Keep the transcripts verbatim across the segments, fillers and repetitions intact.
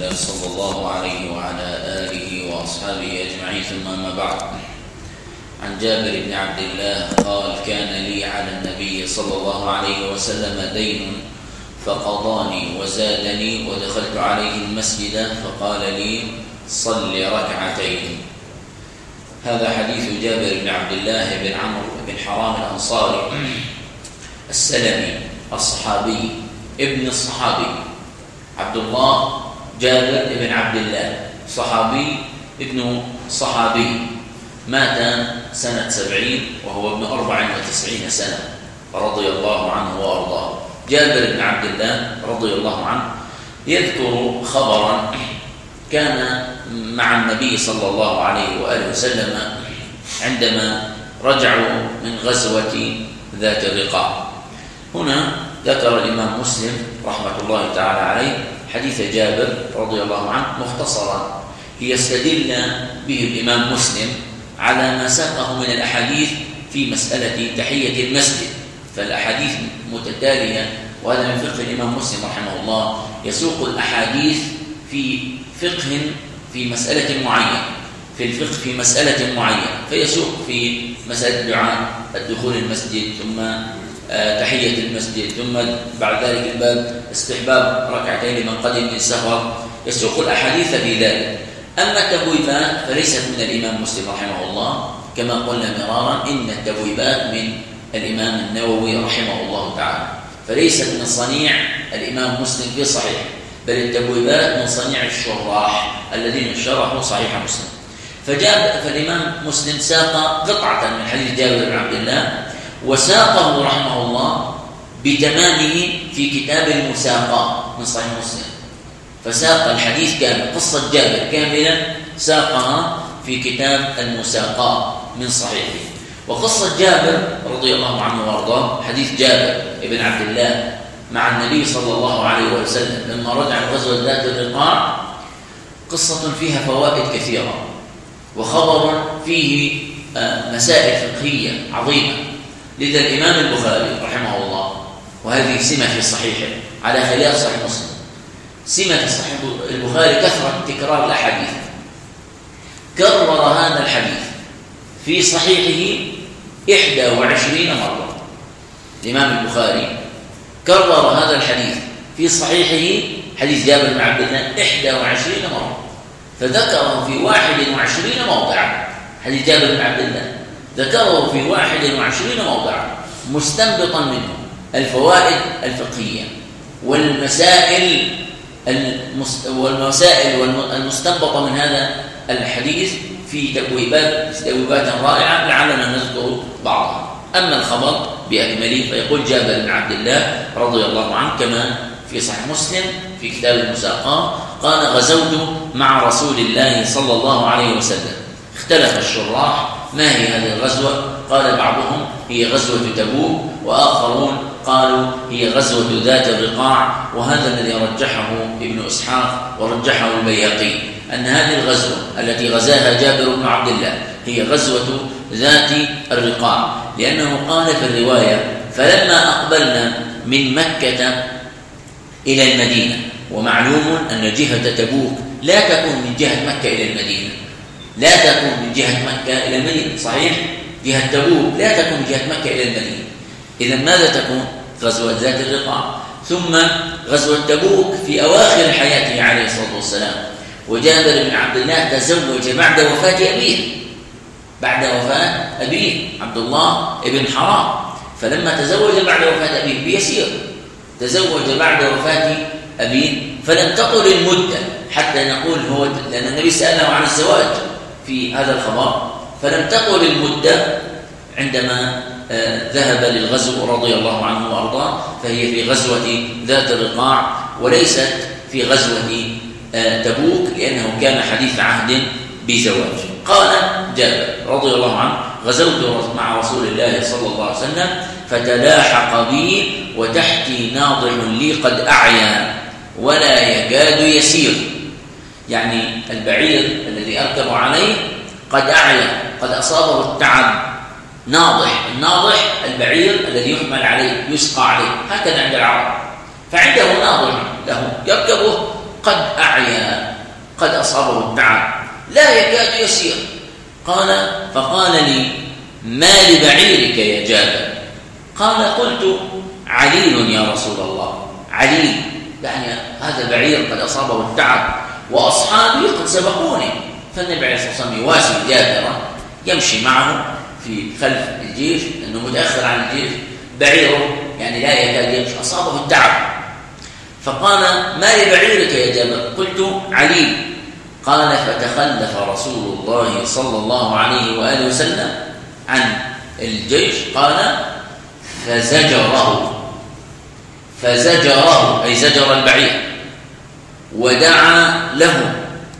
الله صلى الله عليه وعلى آله وأصحابه أجمعين، ثم أما بعد. عن جابر بن عبد الله قال: كان لي على النبي صلى الله عليه وسلم دين فقضاني وزادني، ودخلت عليه المسجد فقال لي: صل ركعتين. هذا حديث جابر بن عبد الله بن عمرو بن حرام الأنصاري السلمي الصحابي ابن الصحابي عبد الله جابر بن عبد الله، صحابي ابن صحابي، مات سنة سبعين وهو ابن أربع وتسعين سنة، رضي الله عنه وأرضاه. جابر بن عبد الله رضي الله عنه يذكر خبرا كان مع النبي صلى الله عليه وآله وسلم عندما رجعوا من غزوة ذات الرقاع. هنا ذكر الإمام مسلم رحمة الله تعالى عليه حديث جابر رضي الله عنه مختصرا، ليستدل به الإمام مسلم على ما ساقه من الأحاديث في مسألة تحية المسجد، فالأحاديث متتالية، وهذا من فقه الإمام مسلم رحمه الله، يسوق الأحاديث في فقه في مسألة معينة، في الفقه في مسألة معينة، فيسوق في مسألة دعاء الدخول المسجد، ثم تحية المسجد، ثم بعد ذلك الباب استحباب ركعتين لمن قدم من سفر، يسوق الأحاديث في ذلك. أما التبويبات فليست من الإمام مسلم رحمه الله، كما قلنا مرارا إن التبويبات من الإمام النووي رحمه الله تعالى، فليست من صنيع الإمام مسلم في صحيح، بل التبويبات من صنيع الشراح الذين شرحوا صحيح مسلم. فجاب فالإمام مسلم ساق قطعة من حديث جابر بن عبد الله، وساقه رحمه الله بتمامه في كتاب المساقات من صحيح مسلم، فساق الحديث كامل، قصة جابر كاملا ساقها في كتاب المساقات من صحيحه. وقصة جابر رضي الله عنه وارضاه، حديث جابر ابن عبد الله مع النبي صلى الله عليه وسلم لما رجع من غزوة ذات الرقاع، قصة فيها فوائد كثيرة، وخبر فيه مسائل فقهية عظيمة. لذا الإمام البخاري رحمه الله، وهذه سمة في صحيحه على خلاف صحيح مسلم، سمة صحيح البخاري كثرة تكرار الأحاديث، كرر هذا الحديث في صحيحه إحدى وعشرين مرة. الإمام البخاري كرر هذا الحديث في صحيحه، حديث جابر بن عبد الله، إحدى وعشرين مرة، فذكره في واحد وعشرين موضعا. حديث جابر بن عبد الله ذكره في واحد وعشرين موضعا، مستنبطا منه الفوائد الفقهية والمسائل والمسائل المستنبطة من هذا الحديث في تبويبات تبويبات رائعة، لعلنا نذكر بعضها. أما الخبر بأكمله فيقول جابر بن عبد الله رضي الله عنه كما في صحيح مسلم في كتاب المساقات قال: غزوت مع رسول الله صلى الله عليه وسلم. اختلف الشراح ما هي هذه الغزوة، قال بعضهم هي غزوة تبوك، وآخرون قالوا هي غزوة ذات الرقاع، وهذا الذي رجحه ابن إسحاق ورجحه البيهقي، أن هذه الغزوة التي غزاها جابر بن عبد الله هي غزوة ذات الرقاع، لأنه قال في الرواية: فلما أقبلنا من مكة إلى المدينة. ومعلوم أن جهة تبوك لا تكون من جهة مكة إلى المدينة، لا تكون من جهة مكة إلى المدينة، صحيح؟ جهة تبوك لا تكون من جهة مكة إلى المدينة. إذا ماذا تكون؟ غزوة ذات الرقاع. ثم غزوة تبوك في أواخر حياته عليه الصلاة والسلام، وجابر بن عبد الله تزوج بعد وفاة أبيه، بعد وفاة أبيه عبد الله بن حرام، فلما تزوج بعد وفاة أبيه بيسير، تزوج بعد وفاة أبيه، فلم تطل المدة حتى نقول هو، لأن النبي سأله عن الزواج في هذا الخبر، فلم تطل المدة عندما ذهب للغزو رضي الله عنه وأرضاه، فهي في غزوة ذات الرقاع وليست في غزوة تبوك، لأنه كان حديث عهد بزواج. قال جابر رضي الله عنه: غزوت مع رسول الله صلى الله عليه وسلم فتلاحق بي وتحتي ناضح لي قد أعيا ولا يكاد يسير، يعني البعير الذي أركب عليه قد أعيا، قد أصابه التعب. ناضح، الناضح البعير الذي يحمل عليه يسقى عليه، هكذا عند العرب، فعنده ناضح له يركبه قد أعيا، قد أصابه التعب، لا يكاد يسير. قال فقال لي: ما لبعيرك يا جابر؟ قال: قلت: عليل يا رسول الله. عليل يعني هذا بعير قد أصابه التعب وأصحابي قد سبقوني. فالنبي عليه الصلاة والسلام يواسي جابرا يمشي معه في خلف الجيش لأنه متأخر عن الجيش، بعيره يعني لا يكاد يمشي، أصابه التعب. فقال: ما لبعيرك يا جابر؟ قلت: عليل. قال: فتخلف رسول الله صلى الله عليه وآله وسلم عن الجيش. قال: فزجره فزجره أي زجر البعير ودعا له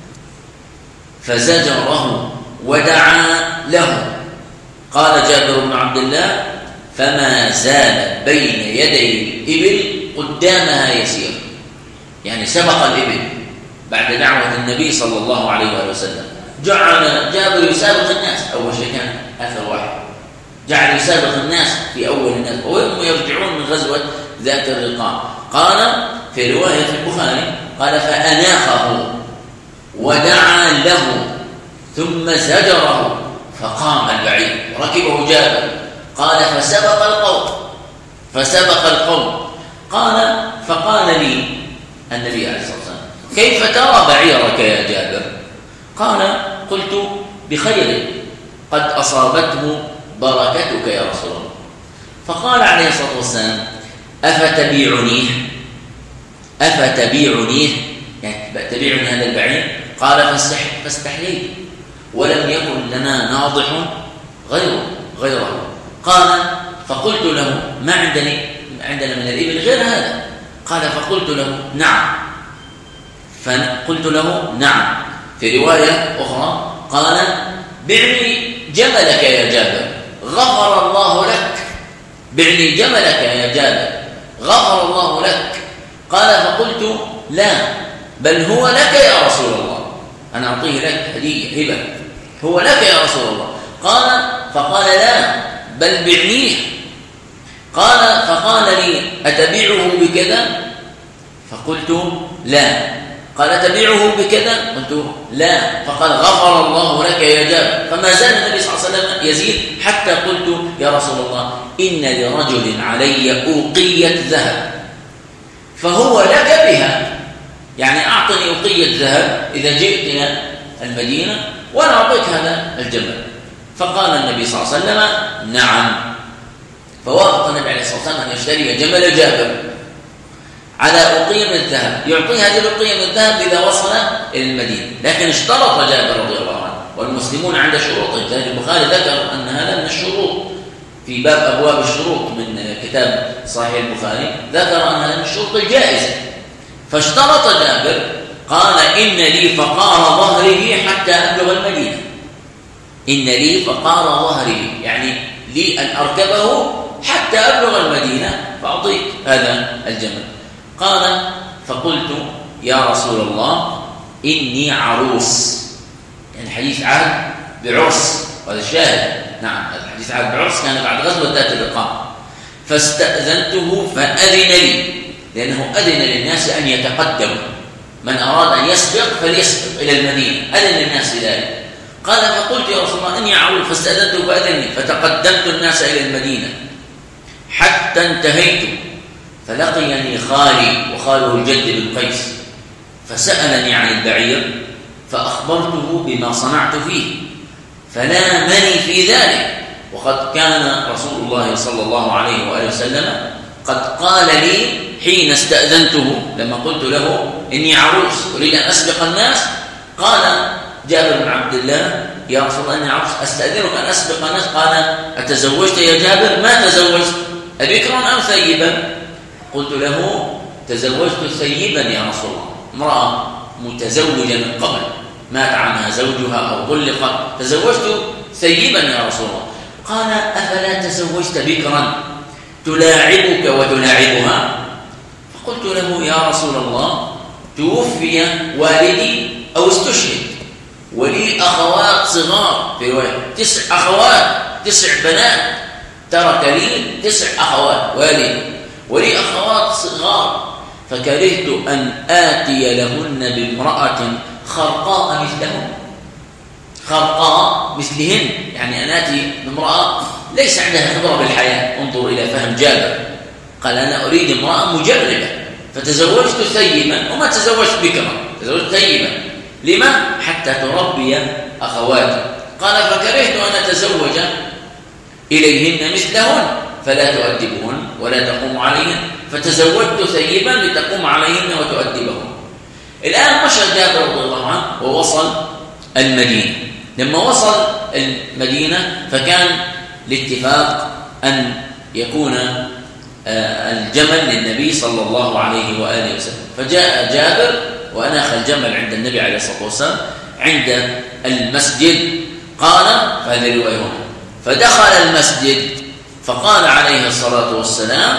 فزجره ودعا له. قال جابر بن عبد الله: فما زال بين يدي الإبل قدامها يسير، يعني سبق الإبل بعد دعوة النبي صلى الله عليه وآله وسلم. جعل جابر يسابق الناس، أول شيء كان آخر واحد، جعل يسابق الناس في أول الناس وهم يرجعون من غزوة ذات الرقاع. قال في رواية في البخاري: قال: فأناخه ودعا له ثم زجره فقام البعير وركبه جابر. قال: فسبق القوم فسبق القوم قال فقال لي النبي عليه الصلاة والسلام: كيف ترى بعيرك يا جابر؟ قال: قلت: بخير، قد أصابته بركتك يا رسول الله. فقال عليه الصلاة والسلام: أفتبيعنيه أفتبيعنيه يعني تبيعني هذا البعير؟ قال: فاستحييت ولم يكن لنا ناضح غيره غيره. قال: فقلت له: ما عندنا عندنا من الإبل غير هذا؟ قال: فقلت له: نعم. فقلت له: نعم. في رواية أخرى قال: بعني جملك يا جابر غفر الله لك. بعني جملك يا جابر غفر الله لك. قال: فقلت: لا، بل هو لك يا رسول الله، أنا أعطيه لك هدية هبة، هو لك يا رسول الله. قال فقال: لا، بل بعنيه. قال فقال لي: أتبيعه بكذا؟ فقلت: لا. قال: تبيعه بكذا؟ قلت: لا. فقال: غفر الله لك يا جابر. فما زال النبي صلى الله عليه وسلم يزيد حتى قلت: يا رسول الله، إن لرجل علي أوقية ذهب فهو لك بها، يعني أعطني أوقية ذهب إذا جئت إلى المدينة وأنا أعطيك هذا الجمل. فقال النبي صلى الله عليه وسلم: نعم. فوافق النبي عليه الصلاة والسلام أن يشتري جمل جابر على أوقية من الذهب، يعطيه هذه الأوقية من الذهب إذا وصل إلى المدينة. لكن اشترط جابر رضي الله عنه، والمسلمون عند شروط. البخاري ذكر أن هذا من الشروط في باب أبواب الشروط من كتاب صحيح البخاري، ذكر أن هذا من الشروط الجائزة. فاشترط جابر، قال: إن لي فقار ظهره حتى أبلغ المدينة. إن لي فقار ظهره يعني لي أن أركبه حتى أبلغ المدينة فأعطيك هذا الجمل. قال: فقلت: يا رسول الله، إني عروس، يعني حديث عهد بعرس، وهذا الشاهد. نعم، الحديث عهد بعرس كان بعد غزوة ذات الرقاع. فاستأذنته فأذن لي، لأنه أذن للناس أن يتقدموا، من أراد أن يسبق فليسبق إلى المدينة، أذن للناس ذلك. قال: فقلت: يا رسول الله، إني عروس. فاستأذنته فأذن لي، فتقدمت الناس إلى المدينة حتى انتهيت، فلقيني خالي وخاله الجد بن قيس، فسألني عن البعير، فأخبرته بما صنعت فيه، فلامني في ذلك. وقد كان رسول الله صلى الله عليه وآله وسلم قد قال لي حين استأذنته لما قلت له إني عروس أريد أن أسبق الناس، قال جابر بن عبد الله: يا رسول الله، إني عروس أستأذنك أن أسبق الناس. قال: أتزوجت يا جابر؟ ما تزوجت، أبكرا أم ثيبا؟ قلت له: تزوجت ثيبا يا رسول الله، امرأة متزوجة من قبل مات عنها زوجها أو طلقت، تزوجت ثيبا يا رسول الله. قال: أفلا تزوجت بكرا تلاعبك وتلاعبها؟ فقلت له: يا رسول الله، توفي والدي أو استشهد، ولي أخوات صغار، في رواية تسع أخوات، تسع بنات، ترك لي تسع أخوات والدي ولي أخوات صغار، فكرهت أن آتي لهن بامرأة خرقاء مثلهن، خرقاء مثلهن، يعني أن آتي بامرأة ليس عندها خبرة بالحياة. انظر إلى فهم جابر، قال أنا أريد امرأة مجربة، فتزوجت ثيبا وما تزوجت بكرا، تزوجت ثيبا. لما؟ حتى تربي أخواتي. قال فكرهت أن أتزوج إليهن مثلهن فلا تؤدبهن ولا تقوم عليهن، فتزوجت ثيبا لتقوم عليهن وتؤدبهن. الآن مشى جابر رضي الله عنه ووصل المدينة. لما وصل المدينة فكان الاتفاق أن يكون الجمل للنبي صلى الله عليه وآله وسلم. فجاء جابر وأناخ الجمل عند النبي عليه الصلاة والسلام عند المسجد. قال فهذه الرواية هنا، فدخل المسجد فقال عليه الصلاة والسلام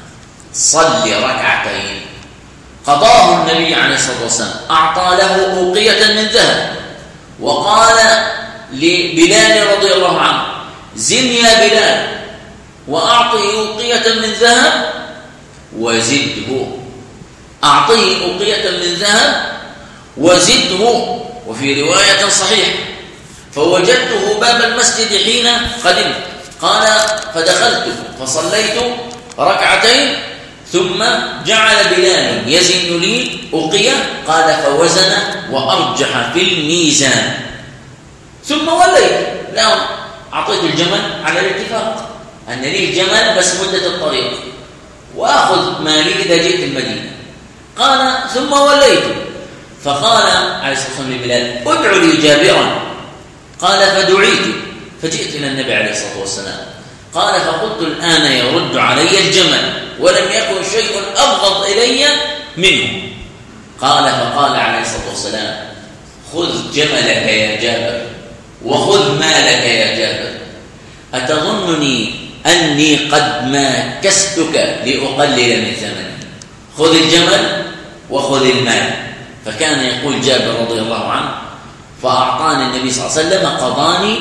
صل ركعتين. قضاه النبي عليه الصلاة والسلام، أعطى له أوقية من ذهب، وقال لبلال رضي الله عنه زن يا بلال وأعطه أوقية من ذهب وزده، أعطيه أوقية من ذهب وزده. وفي رواية صحيحة فوجدته باب المسجد حين قدمت. قال فدخلت فصليت ركعتين ثم جعل بلال يزن لي أوقية. قال فوزن وأرجح في الميزان ثم وليت. لا أعطيت الجمل على الاتفاق أن لي الجمل بس مدة الطريق وأخذ مالي إذا جئت المدينة. قال ثم وليت فقال عليه الصلاة والسلام لبلال ادع لي جابرا. قال فدعيت فجئت إلى النبي عليه الصلاة والسلام. قال فقلت الآن يرد علي الجمل ولم يكن شيء أبغض إلي منه. قال فقال عليه الصلاة والسلام خذ جملك يا جابر وخذ مالك يا جابر، أتظنني أني قد ماكستك لأقلل من ثمني؟ خذ الجمل وخذ المال. فكان يقول جابر رضي الله عنه فأعطاني النبي صلى الله عليه وسلم قضاني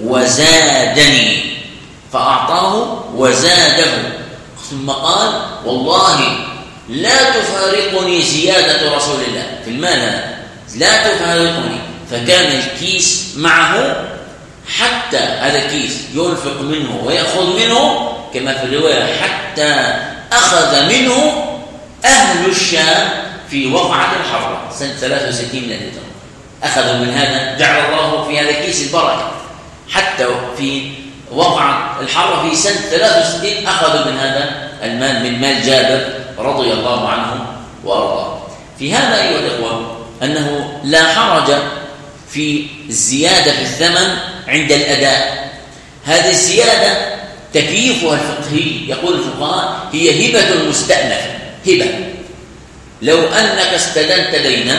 وزادني، فأعطاه وزاده. ثم قال والله لا تفارقني زيادة رسول الله في المال، لا تفارقني. فكان الكيس معه حتى هذا الكيس ينفق منه ويأخذ منه كما في الرواية حتى أخذ منه أهل الشام في وقعة الحرة سنة ثلاثة وستين من الهجرة. أخذوا من هذا، جعل الله في هذا الكيس البركة. حتى في وقعة الحرة في سنة ثلاثة وستين أخذوا من هذا المال، من مال جابر رضي الله عنه وأرضاه. في هذا أيها الأخوة أنه لا حرج في الزيادة في الثمن عند الأداء. هذه الزيادة تكييفها الفقهي يقول الفقهاء هي هبة مستأنفة. هبة لو أنك استدنت دينا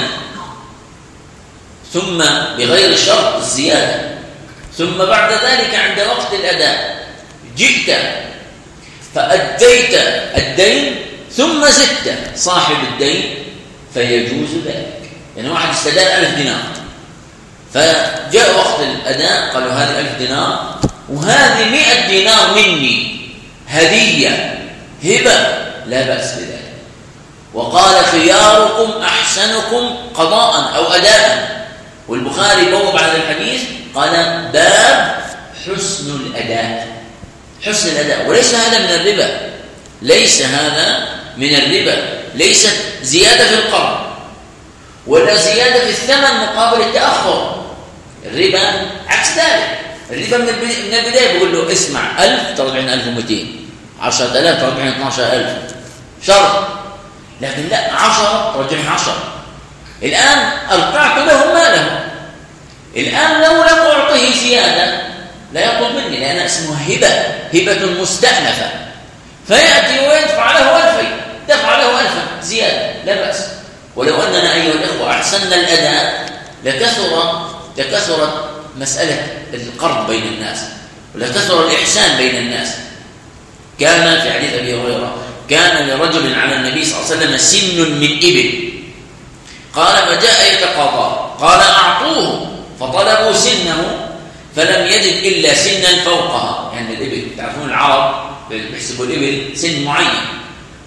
ثم بغير شرط الزيادة، ثم بعد ذلك عند وقت الأداء جئت فأديت الدين ثم زدت صاحب الدين فيجوز ذلك. يعني واحد استدان ألف دينار فجاء وقت الأداء قالوا هذه ألف دينار وهذه مئة دينار مني هدية هبة، لا بأس بذلك. وقال خياركم أحسنكم قضاء أو أداء. والبخاري بوب على الحديث قال باب حسن الأداء، حسن الأداء. وليس هذا من الربا، ليس هذا من الربا، ليست زيادة في القرض ولا زيادة في الثمن مقابل التأخر. الربا عكس ذلك. الربا من البداية بيقول له اسمع ألف ترجعين ألف ومئتين، عشرة آلاف ترجعين اثناشر ألف شرط، لكن لا عشرة ترجعين عشرة. الآن أرجعت له ماله، الآن لو لم أعطيه زيادة لا يطلب مني لأن اسمه هبة، هبة مستأنفة. فيأتي ويدفع له ألفين، دفع له ألفا زيادة لا بأس. ولو أننا أيها الأخوة أحسننا الأداء لكثر لكثرت مسألة القرض بين الناس ولكثر الإحسان بين الناس. كان في حديث أبي هريرة كان لرجل على النبي صلى الله عليه وسلم سن من إبل، قال فجاء يتقاضى، قال أعطوه، فطلبوا سنه فلم يجد إلا سنا فوقها. يعني الإبل تعرفون العرب بيحسبوا الإبل سن معين،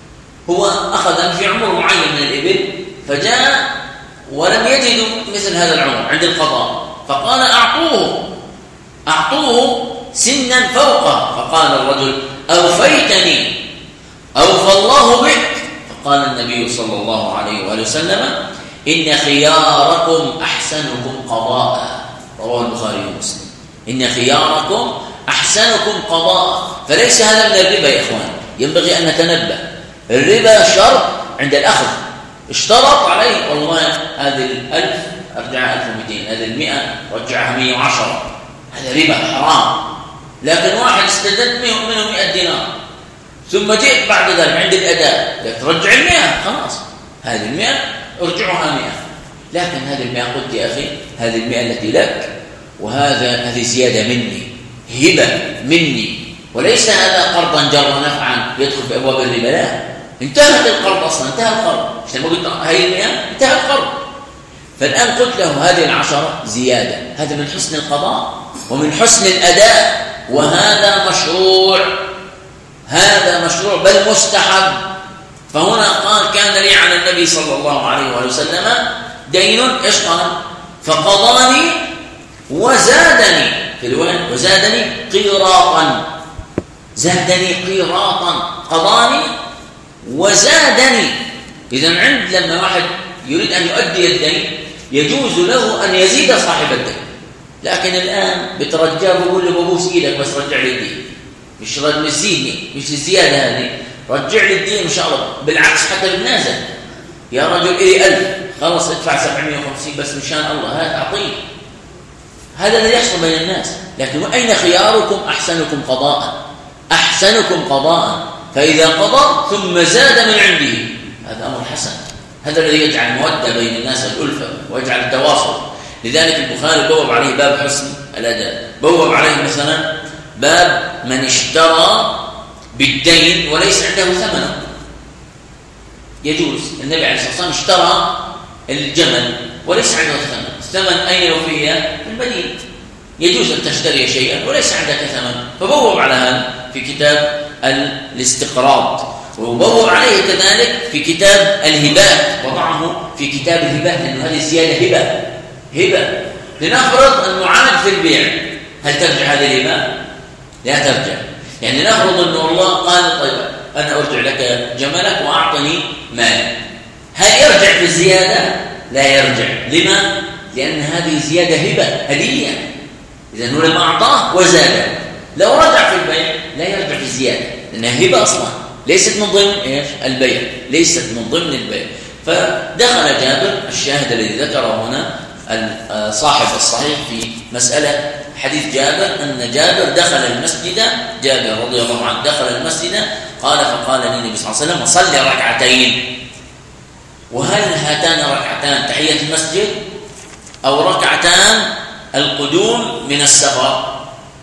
هو أخذ في عمر معين من الإبل فجاء ولم يجدوا مثل هذا العمر عند القضاء، فقال أعطوه أعطوه سنا فوقه، فقال الرجل أوفيتني أوفى الله بك. فقال النبي صلى الله عليه وآله وسلم إن خياركم أحسنكم قضاء، رواه البخاري ومسلم. إن خياركم أحسنكم قضاء. فليس هذا من الربا يا إخوان، ينبغي أن نتنبه. الربا شرط عند الأخذ، اشترط عليه والله هذه الألف أرجعها ألف ومئتين، هذه المئة رجعها مئة وعشرة، هذا ربا حرام. لكن واحد استدد منه مئة دينار ثم جئت بعد ذلك عند الأداء ترجع المئة، خلاص هذه المئة ارجعها مئة. لكن هذه المئة قلت يا أخي هذه المئة التي لك، وهذا هذه زيادة مني، هبة مني، وليس هذا قرضا جر نفعا يدخل في أبواب الربا. لا، انتهت القرض أصلا، انتهى القرض. مش لما قلت هذه المئة انتهى القرض. فالآن قلت له هذه العشرة زيادة، هذا من حسن القضاء ومن حسن الأداء، وهذا مشروع، هذا مشروع بل مستحب. فهنا قال كان لي على النبي صلى الله عليه وسلم دين، ايش قال؟ فقضاني وزادني في الوين، وزادني قيراطا، زادني قيراطا، قضاني وزادني. إذن عند لما واحد يريد أن يؤدي الدين يجوز له أن يزيد صاحب الدين. لكن الآن بترجاه بقول له ببوس إيدك بس رجع لي الدين، مش رد مش زيدني، مش الزيادة هذه، رجع لي الدين إن شاء الله. بالعكس حتى بالنازل، يا رجل إلي ألف خلاص ادفع سبعمائة وخمسين بس مشان الله، هذا أعطيه. هذا الذي يحصل بين الناس. لكن أين خياركم أحسنكم قضاء، أحسنكم قضاء. فإذا قضى ثم زاد من عنده هذا أمر حسن، هذا الذي يجعل مودة بين الناس الألفة ويجعل التواصل. لذلك البخاري بوب عليه باب حسن الأداء، بوب عليه مثلا باب من اشترى بالدين وليس عنده ثمنه. يجوز، النبي عليه الصلاة والسلام اشترى الجمل وليس عنده ثمن، الثمن أين وفيه؟ في المدينة. يجوز أن تشتري شيئا وليس عندك ثمن، فبوب على هذا في كتاب الاستقراض، وبوب عليه كذلك في كتاب الهبات، وضعه في كتاب الهبات لأنه هذه زيادة هبة. هبة لنفرض أن نعامل في البيع، هل ترجع هذه الهبة؟ لا ترجع. يعني نفرض أن الله قال طيب أنا أرجع لك جملك وأعطني مال، هل يرجع في الزيادة؟ لا يرجع. لما؟ لأن هذه زيادة هبة هدية، إذن هو لما أعطاه وزاد. لو رجع في البيع لا يرجع في الزيادة لأنها هبة أصلا، ليست من ضمن إيش؟ البيع، ليست من ضمن البيع. فدخل جابر، الشاهد الذي ذكره هنا صاحب الصحيح في مسألة حديث جابر، أن جابر دخل المسجد، جابر رضي الله عنه دخل المسجد قال فقال لي النبي صلى الله عليه وسلم صلي ركعتين. وهل هاتان ركعتان تحية المسجد أو ركعتان القدوم من السفر؟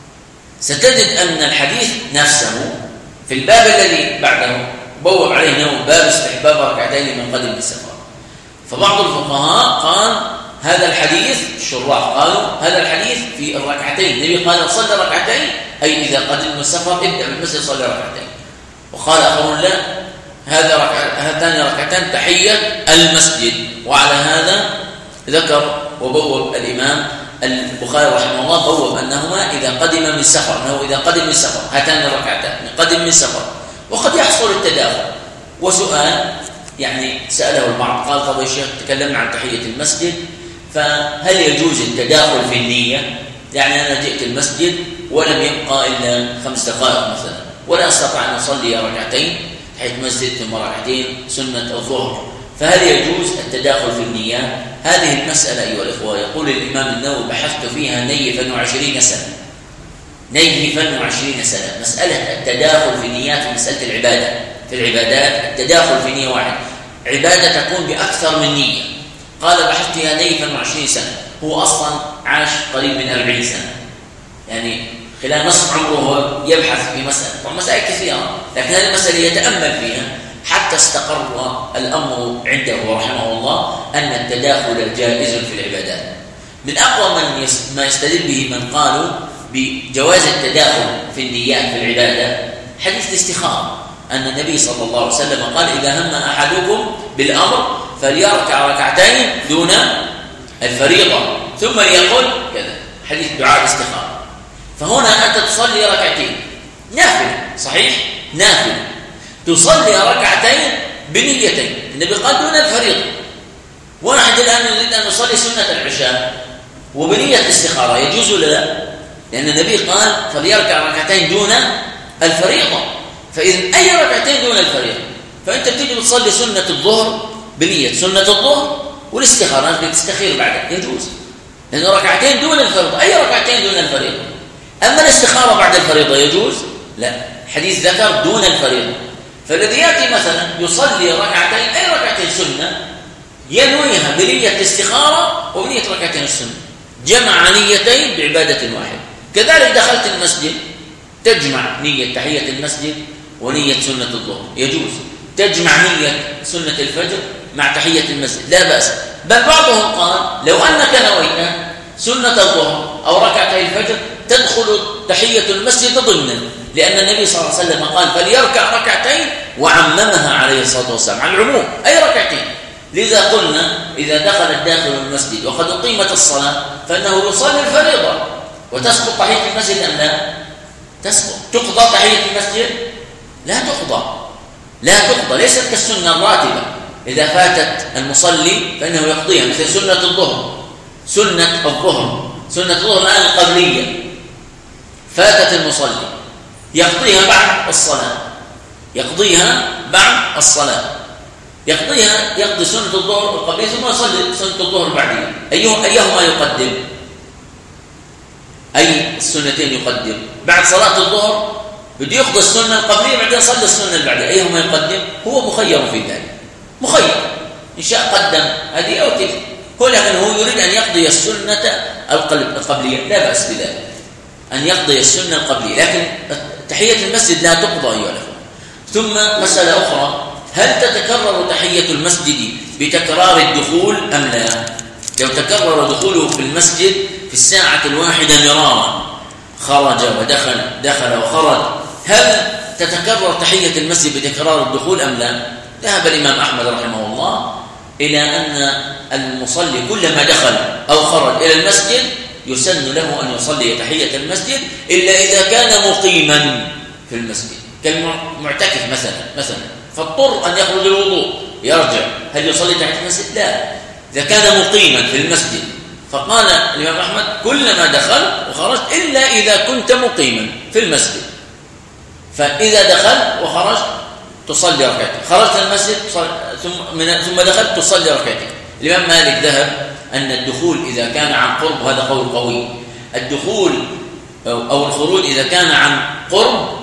ستجد أن الحديث نفسه في الباب الذي بعده بوب عليه نوم باب استحباب ركعتين من قدم السفر. فبعض الفقهاء قال هذا الحديث، الشراح قالوا هذا الحديث في الركعتين، النبي قال صلى ركعتين أي إذا قدم السفر ابدأ بالمسجد صلى ركعتين. وقال آخرون لا، هذا ركع... هاتان ركعتان تحية المسجد. وعلى هذا ذكر وبوب الإمام البخاري رحمه الله بوب أنهما إذا قدم من سفر، أنه إذا قدم من سفر هاتان الركعتان قدم من سفر. وقد يحصل التداخل. وسؤال يعني سأله البعض قال طب يا شيخ تكلمنا عن تحية المسجد، فهل يجوز التداخل في النية؟ يعني أنا جئت المسجد ولم يبقى إلا خمس دقائق مثلا ولا أستطيع أن أصلي ركعتين تحية المسجد ثم ركعتين سنة الظهر، فهل يجوز التداخل في النية؟ هذه المسألة أيها الإخوة يقول الإمام النووي بحثت فيها نيفا وعشرين سنة، نيفا وعشرين سنة. مسألة التداخل في النيات في مسألة العبادة، في العبادات التداخل في نية واحد، عبادة تكون بأكثر من نية. قال بحثت فيها نيفا وعشرين سنة، هو أصلا عاش قريب من أربعين سنة، يعني خلال نصف عمره هو يبحث في مسألة، ومسائل كثيرة، لكن هذه المسألة يتأمل فيها حتى استقر الأمر عنده رحمه الله أن التداخل جائز في العبادات. من أقوى من ما يستدل به من قالوا بجواز التداخل في النيات في العبادة حديث الاستخارة، أن النبي صلى الله عليه وسلم قال إذا هم أحدكم بالأمر فليركع ركعتين دون الفريضة ثم ليقول كذا، حديث دعاء الاستخارة. فهنا أنت تصلي ركعتين نافل، صحيح نافل، تصلي ركعتين بنيتين، النبي قال دون الفريضة. ونحن الآن نريد أن نصلي سنة العشاء وبنية الاستخارة، يجوز ولا لا؟ لأن النبي قال فليركع ركعتين دون الفريضة، فإذا أي ركعتين دون الفريضة، فأنت بتيجي بتصلي سنة الظهر بنية سنة الظهر والاستخارة، أنت بتستخير بعدها، يجوز، لأنه ركعتين دون الفريضة، أي ركعتين دون الفريضة. أما الاستخارة بعد الفريضة يجوز؟ لا، حديث ذكر دون الفريضة. فالذي يأتي مثلا يصلي ركعتين أي ركعتين سنة ينويها بنية الاستخارة وبنية ركعتين السنة، جمع نيتين بعبادة واحدة. كذلك دخلت المسجد تجمع نية تحية المسجد ونية سنة الظهر، يجوز. تجمع نية سنة الفجر مع تحية المسجد، لا بأس. بل بعضهم قال لو أنك نويت سنة الظهر أو ركعتي الفجر تدخل تحية المسجد ضمنا، لأن النبي صلى الله عليه وسلم قال فليركع ركعتين وعممها عليه الصلاة والسلام على العموم، أي ركعتين. لذا قلنا إذا دخل الداخل المسجد وقد أقيمت الصلاة فإنه يصلي الفريضة وتسقط تحية المسجد أم لا؟ تسقط. تقضى تحية المسجد؟ لا تقضى، لا تقضى، ليست كالسنة الراتبة. إذا فاتت المصلي فإنه يقضيها، مثل سنة الظهر. سنة الظهر سنة الظهر الآن القبلية فاتت المصلي يقضيها بعد الصلاة، يقضيها بعد الصلاة، يقضيها يقضي سنة الظهر القبلية ثم يصلي سنة الظهر بعدها. أيه أيهما يقدم؟ أي السنتين يقدم؟ بعد صلاة الظهر بده يقضي السنة القبلية بعدين يصلي السنة البعدية، أيهما يقدم؟ هو مخير في ذلك، مخير، إن شاء قدم هذه أو تلك، هو لكن هو يريد أن يقضي السنة القبلية، لا بأس بذلك أن يقضي السنة القبلية، لكن تحية المسجد لا تقضى أيها الأخوة. ثم مسألة أخرى، هل تتكرر تحية المسجد بتكرار الدخول أم لا؟ لو تكرر دخوله في المسجد في الساعة الواحدة مرارا، خرج ودخل دخل وخرج، هل تتكرر تحية المسجد بتكرار الدخول أم لا؟ ذهب الإمام أحمد رحمه الله إلى أن المصلي كلما دخل أو خرج إلى المسجد يسن له أن يصلي تحية المسجد إلا إذا كان مقيما في المسجد، كالمعتكف مثلا مثلا فاضطر أن يخرج الوضوء يرجع، هل يصلي تحية المسجد؟ لا، إذا كان مقيما في المسجد. فقال الإمام أحمد كلما دخل وخرج إلا إذا كنت مقيما في المسجد، فإذا دخل وخرج تصلي ركعتين، خرجت المسجد ثم ثم دخلت تصلي ركعتين. الإمام مالك ذهب أن الدخول إذا كان عن قرب، وهذا قول قوي، الدخول أو الخروج إذا كان عن قرب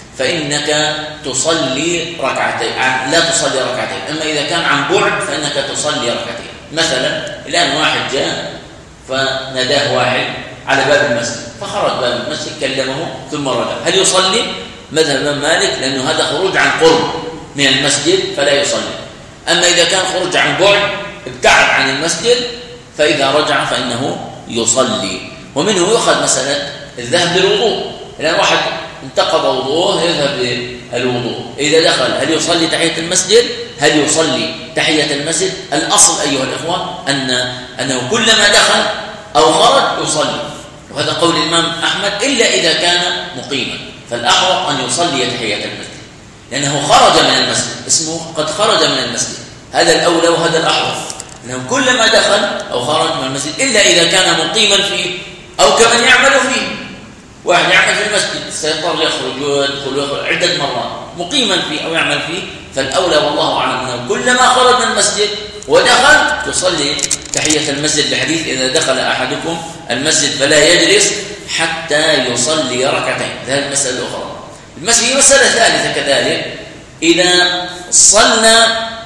فإنك تصلي ركعتين، لا تصلي ركعتين. أما إذا كان عن بعد فإنك تصلي ركعتين. مثلا الآن واحد جاء فناداه واحد على باب المسجد فخرج باب المسجد كلمه ثم رجع، هل يصلي؟ مذهب الإمام مالك لأنه هذا خروج عن قرب من المسجد فلا يصلي. أما إذا كان خروج عن بعد ابتعد عن المسجد فإذا رجع فإنه يصلي. ومنه يؤخذ مسألة الذهب للوضوء، الآن واحد انتقض وضوءه يذهب للوضوء، إذا دخل هل يصلي تحية المسجد؟ هل يصلي تحية المسجد؟ الأصل أيها الإخوة أن أنه كلما دخل أو خرج يصلي، وهذا قول الإمام أحمد إلا إذا كان مقيما، فالأحوط أن يصلي تحية المسجد لأنه خرج من المسجد، اسمه قد خرج من المسجد، هذا الأولى وهذا الأحوط، أنه كلما دخل أو خرج من المسجد إلا إذا كان مقيما فيه أو كمن يعمل فيه. واحد يعمل في المسجد سيضطر يخرج ويدخل ويخرج عدة مرات، مقيما فيه أو يعمل فيه، فالأولى والله أعلم أنه كلما خرج من المسجد ودخل تصلي تحية المسجد، لحديث إذا دخل أحدكم المسجد فلا يجلس حتى يصلي ركعتين. هذه المسألة الأخرى. المسجد مسألة ثالثة كذلك، إذا صلى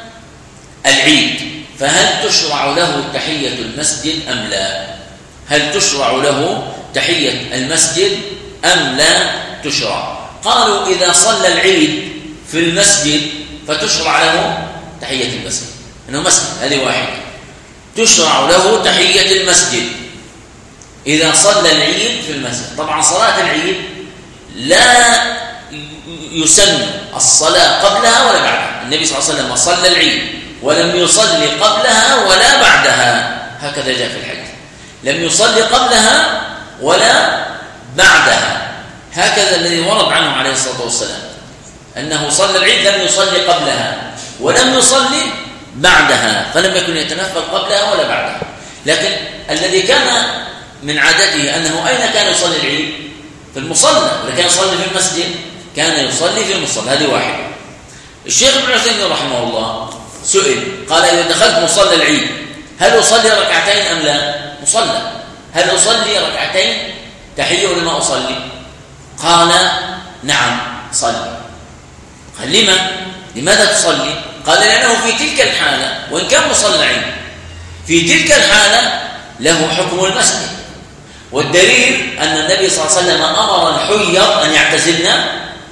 العيد فهل تشرع له تحية المسجد أم لا؟ هل تشرع له تحية المسجد أم لا تشرع؟ قالوا إذا صلى العيد في المسجد فتشرع له تحية المسجد، إنه مسجد، هذه واحدة، تشرع له تحية المسجد إذا صلى العيد في المسجد. طبعا صلاة العيد لا يسن الصلاة قبلها ولا بعدها. النبي صلى الله عليه وسلم صلى العيد ولم يصلي قبلها ولا بعدها، هكذا جاء في الحديث، لم يصلي قبلها ولا بعدها، هكذا الذي ورد عنه عليه الصلاة والسلام أنه صلى العيد لم يصلي قبلها ولم يصلي بعدها، فلم يكن يتنفل قبلها ولا بعدها. لكن الذي كان من عادته أنه أين كان يصلي العيد؟ في المصلى، ولا كان يصلي في المسجد؟ كان يصلي في المصلى. هذه واحدة. الشيخ ابن عثيمين رحمه الله سئل قال إذا دخلت مصلى العيد هل أصلي ركعتين أم لا؟ مصلى، هل أصلي ركعتين تحية ولا ما أصلي؟ قال نعم صلي. قال لما؟ لماذا تصلي؟ قال لأنه في تلك الحالة وإن كان مصلى عيد في تلك الحالة له حكم المسجد، والدليل أن النبي صلى الله عليه وسلم أمر الحيض أن يعتزلن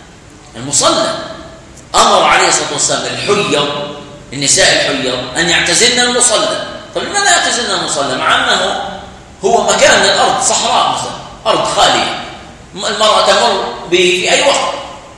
المصلى، أمر عليه الصلاة والسلام الحيض النساء الحيض أن يعتزلن المصلى. طيب لماذا يعتزلن المصلى مع أنه هو مكان من الأرض صحراء مثلا، أرض خالية المرأة تمر به في أي وقت،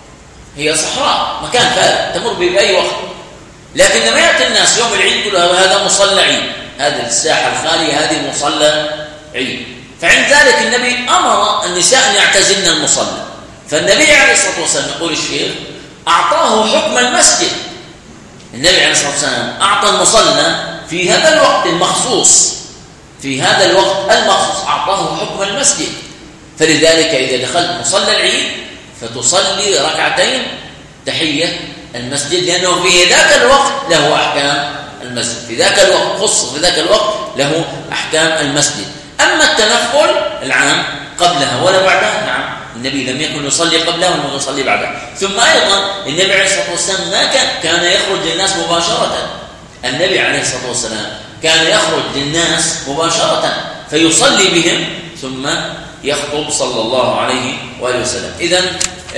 هي صحراء مكان فارغ تمر به في أي وقت، لكن لما يأتي الناس يوم العيد يقولوا هذا مصلى عيد، هذه الساحة الخالية هذه مصلى عيد. فعند ذلك النبي أمر النساء أن يعتزلن المصلى، فالنبي عليه الصلاة والسلام يقول الشيخ أعطاه حكم المسجد. النبي عليه الصلاة والسلام أعطى المصلى في هذا الوقت المخصوص، في هذا الوقت المخصوص أعطاه حكم المسجد. فلذلك إذا دخلت مصلى العيد فتصلي ركعتين تحية المسجد، لأنه في ذاك الوقت له أحكام المسجد، في ذاك الوقت خص في ذاك الوقت له أحكام المسجد. أما التنفل العام قبلها ولا بعدها، نعم النبي لم يكن يصلي قبلها ولم يصلي بعدها. ثم أيضا النبي عليه الصلاة والسلام ما كان كان يخرج للناس مباشرة، النبي عليه الصلاة والسلام كان يخرج للناس مباشرة فيصلي بهم ثم يخطب صلى الله عليه وآله وسلم. إذن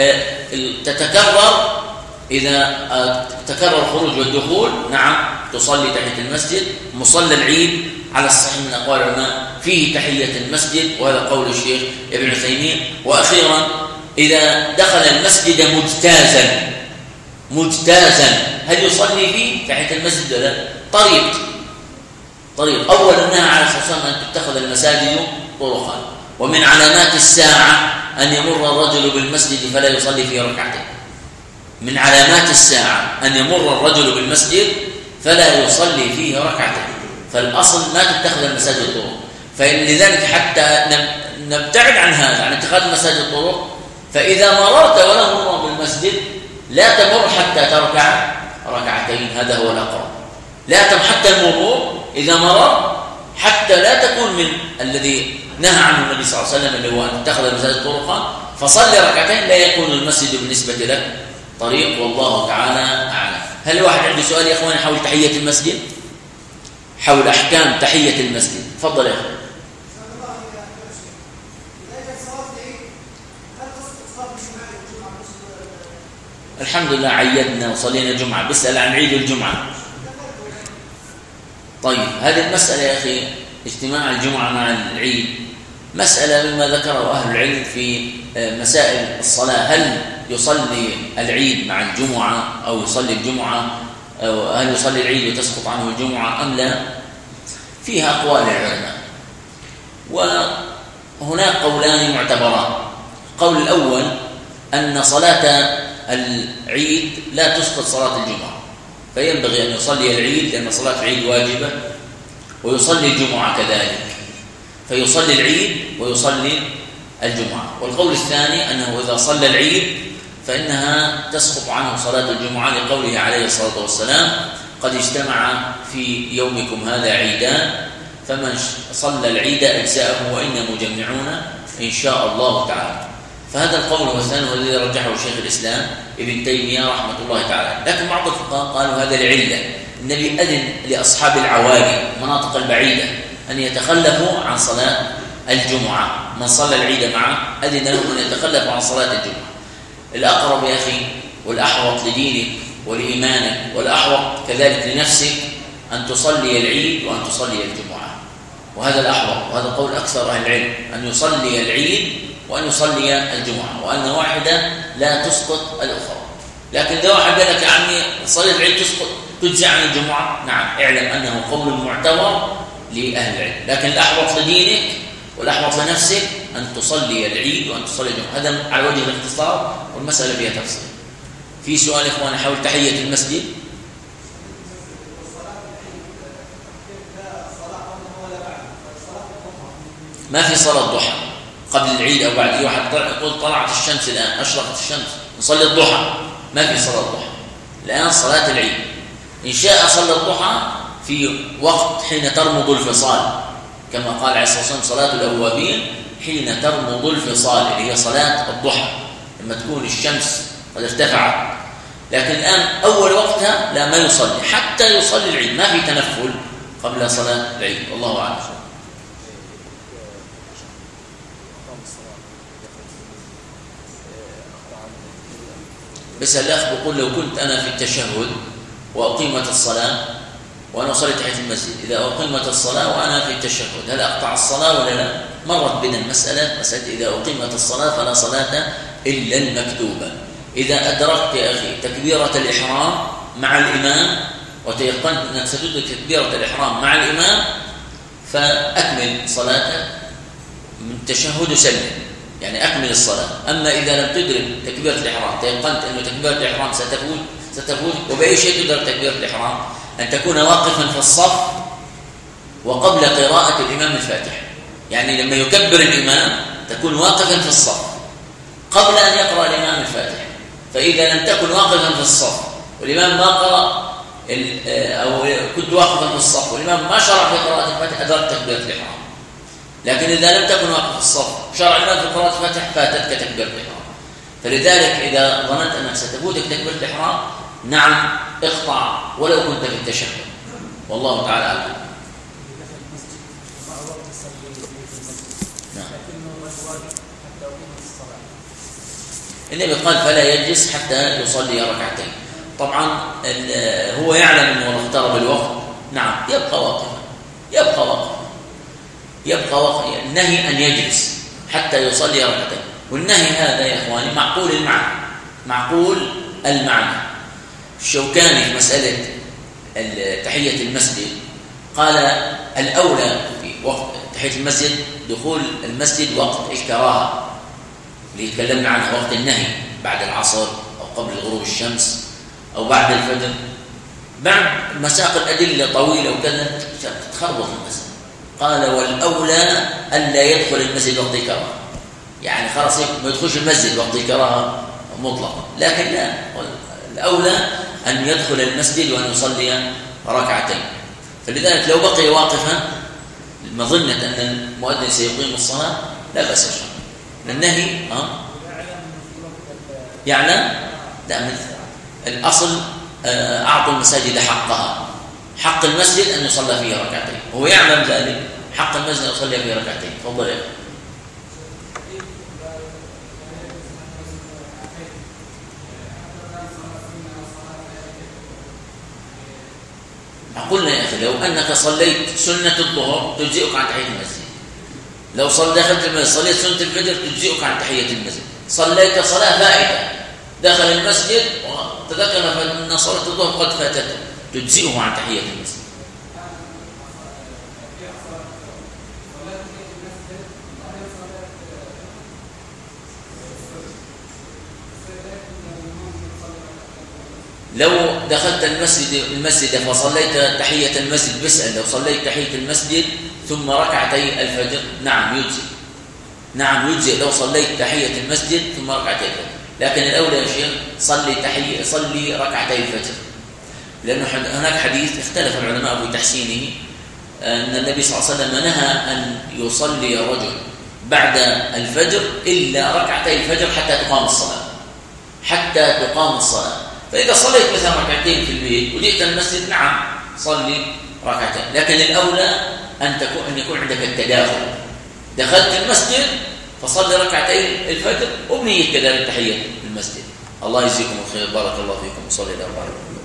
تتكرر إذا تكرر الخروج والدخول، نعم تصلي تحية المسجد. مصلى العيد على الصحيح من أقوال العلماء فيه تحية المسجد، وهذا قول الشيخ ابن عثيمين. وأخيرا إذا دخل المسجد مجتازا مجتازا هل يصلي فيه تحية المسجد ولا لا؟ طريق طريق أول أنها على أساس أن تتخذ المساجد طرقا، ومن علامات الساعة أن يمر الرجل بالمسجد فلا يصلي فيه ركعتين. من علامات الساعة أن يمر الرجل بالمسجد فلا يصلي فيه ركعتين، فالأصل ما تتخذ المساجد طرق. فلذلك حتى نبتعد عن هذا، عن اتخاذ المساجد طرق، فإذا مررت ولا مر بالمسجد لا تمر حتى تركع ركعتين، هذا هو الأقرب. لا تم حتى المرور إذا مر حتى لا تكون من الذي نهى عنه النبي صلى الله عليه وسلم اللي هو أن تتخذ المساجد طرقا، فصلي ركعتين لا يكون المسجد بالنسبة لك طريق، والله تعالى أعلم. هل واحد عنده سؤال يا إخواني حول تحية المسجد، حول أحكام تحية المسجد؟ تفضل يا أخي. الحمد لله عيدنا وصلينا الجمعة، بسأل عن عيد الجمعة. طيب هذه المسألة يا أخي اجتماع الجمعة مع العيد مسألة مما ذكره أهل العلم في مسائل الصلاة، هل يصلي العيد مع الجمعة أو يصلي الجمعة، أو هل يصلي العيد وتسقط عنه الجمعة أم لا؟ فيها أقوال العلماء، وهناك قولان معتبران. القول الأول أن صلاة العيد لا تسقط صلاة الجمعة، فينبغي أن يصلي العيد لأن صلاة العيد واجبة، ويصلي الجمعة كذلك، فيصلي العيد ويصلي الجمعة. والقول الثاني أنه إذا صلى العيد فإنها تسقط عنه صلاة الجمعة، لقوله عليه الصلاة والسلام قد اجتمع في يومكم هذا عيدان فمن صلى العيد أجزاءه وإنا مجمعون إن شاء الله تعالى. فهذا القول هو الثاني والذي رجحه شيخ الإسلام ابن تيمية رحمة الله تعالى. لكن بعض الفقهاء قالوا هذا لعلة، النبي أذن لأصحاب العوالي المناطق البعيدة أن يتخلفوا عن صلاة الجمعة، من صلى العيد معه أذن لهم أن يتخلفوا عن صلاة الجمعة. الأقرب يا أخي والأحوط لدينك ولإيمانك والأحوط كذلك لنفسك أن تصلي العيد وأن تصلي الجمعة، وهذا الأحوط، وهذا قول أكثر أهل العلم، أن يصلي العيد وأن يصلي الجمعة، وأن واحدة لا تسقط الأخرى. لكن إذا واحد قال لك يا عمي صلاة العيد تسقط تجزي عن الجمعة، نعم اعلم أنه قول معتبر لأهل العلم، لكن الأحوط لدينك والأحوط لنفسك أن تصلي العيد وأن تصلي الجمعة. هذا على وجه الاختصار، والمسألة فيها تفصيل. في سؤال إخواني حول تحية المسجد؟ ما في صلاة ضحى قبل العيد أو بعد. واحد يقول طلعت الشمس الآن، أشرقت الشمس، نصلي الضحى. ما في صلاة ضحى الآن، صلاة العيد. إن شاء صلى الضحى في وقت حين ترمض الفصال، كما قال عليه الصلاة والسلام صلاة الأوابين حين ترمض الفصال، اللي هي صلاة الضحى لما تكون الشمس قد ارتفعت. لكن الآن أول وقتها لا، ما يصلي حتى يصلي العيد، ما في تنفل قبل صلاة العيد. والله أعلم. بس الأخ بيقول لو كنت أنا في التشهد وأقيمت الصلاة وأنا أصلي تحية المسجد، إذا أقيمت الصلاة وأنا في التشهد هل أقطع الصلاة ولا لا؟ مرت بنا المسألة، مسألة إذا أقيمت الصلاة فلا صلاة إلا المكتوبة. إذا أدركت يا أخي تكبيرة الإحرام مع الإمام وتيقنت أنك ستدرك تكبيرة الإحرام مع الإمام فأكمل صلاتك من التشهد وسلم، يعني أكمل الصلاة. أما إذا لم تدرك تكبيرة الإحرام، تيقنت أن تكبيرة الإحرام ستفوت ستفوت وبأي شيء تدرك تكبيرة الإحرام؟ أن تكون واقفا في الصف وقبل قراءة الإمام الفاتحة، يعني لما يكبر الإمام تكون واقفا في الصف قبل أن يقرأ الإمام الفاتحة. فإذا لم تكن واقفا في الصف والإمام ما قرأ أو كنت واقفا في الصف والإمام ما شرع في قراءة الفاتحة أدركت تكبيرة الإحرام. لكن إذا لم تكن واقف في الصف شرع الإمام في قراءة الفاتحة فاتتك تكبيرة الإحرام. فلذلك إذا ظننت أنك ستفوتك تكبيرة الإحرام، نعم اقطع ولو كنت في التشهد. والله تعالى أعلم. النبي قال فلا يجلس حتى يصلي ركعتين. طبعا هو يعلم أنه لو اقترب الوقت نعم يبقى واقفا، يبقى واقفا يبقى واقفا. النهي أن يجلس حتى يصلي ركعتين، والنهي هذا يا إخواني معقول المعنى، معقول المعنى. الشوكاني في مسألة تحية المسجد قال الأولى في وقت تحية المسجد دخول المسجد وقت الكراهة اللي تكلمنا عنه، وقت النهي بعد العصر أو قبل غروب الشمس أو بعد الفجر. بعد مساق الأدلة طويلة وكذا تتخربط المسجد. قال والأولى ألا يدخل المسجد وقت الكراهة، يعني خلاص ما يدخلش المسجد وقت الكراهة مطلقا. لكن لا، الأولى أن يدخل المسجد وأن يصلي ركعتين. فلذلك لو بقي واقفا مظنة أن المؤذن سيقيم الصلاة لا بأس شرعا. النهي ها يعلم لا مثل الأصل أعطوا المساجد حقها، حق المسجد أن يصلى فيه ركعتين، هو يعلم ذلك، حق المسجد أن يصلي فيه ركعتين. تفضل يا أخي. قلنا يا أخي لو أنك صليت سنة الظهر تجزئك عن تحية المسجد، لو صليت دخلت المسجد صليت سنة الفجر تجزئك عن تحية المسجد، صليت صلاة فائتة دخل المسجد وتذكر أن صلاة الظهر قد فاتته تجزئه عن تحية المسجد. لو دخلت المسجد المسجد فصليت تحية المسجد، بسأل لو صليت تحية المسجد ثم ركعتي الفجر نعم يجزي، نعم يجزي لو صليت تحية المسجد ثم ركعتي الفجر. لكن الأولى يا شيخ صلي تحية صلي ركعتي الفجر، لأنه هناك حديث اختلف العلماء في تحسينه أن النبي صلى الله عليه وسلم نهى أن يصلي الرجل بعد الفجر إلا ركعتي الفجر حتى تقام الصلاة، حتى تقام الصلاة. فإذا صليت مثلا ركعتين في البيت وجئت المسجد نعم صلي ركعتين، لكن الأولى أن تكون أن يكون عندك التداخل، دخلت المسجد فصلي ركعتين الفجر وبنية كذلك تحية المسجد. الله يجزيكم الخير، بارك الله فيكم وصلي الله عليه وسلم.